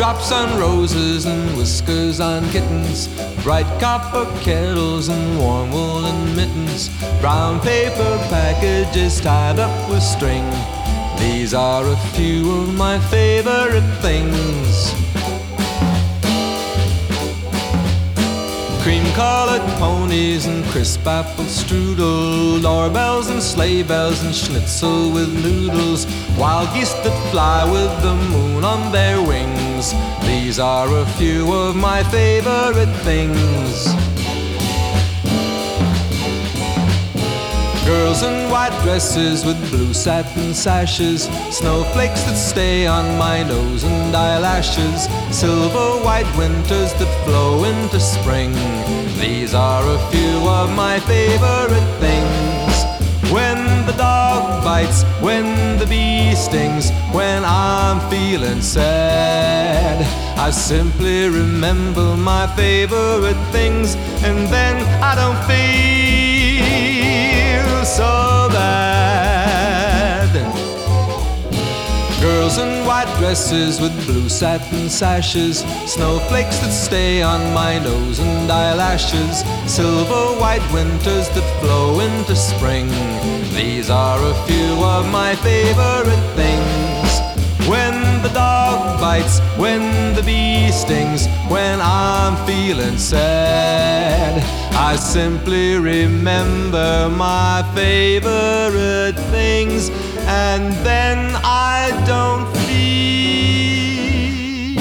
Drops on roses and whiskers on kittens, bright copper kettles and warm woolen mittens, brown paper packages tied up with string. These are a few of my favorite things. Cream-colored ponies and crisp apple strudel, doorbells and sleigh bells and schnitzel with noodles, wild geese that fly with the moon on their wings. These are a few of my favorite things. Girls in white dresses with blue satin sashes, snowflakes that stay on my nose and eyelashes, silver white winters that flow into spring. These are a few of my favorite things. When the dog bites, when the bee stings, when I'm feeling sad, I simply remember my favorite things, and then I don't feel so bad. Girls in white dresses with blue satin sashes, snowflakes that stay on my nose and eyelashes, silver white winters that flow into spring. These are a few of my favorite things. When the dog bites, when the bee stings, when I'm feeling sad, I simply remember my favorite things, and then I don't feel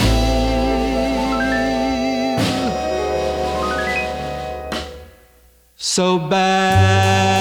so bad.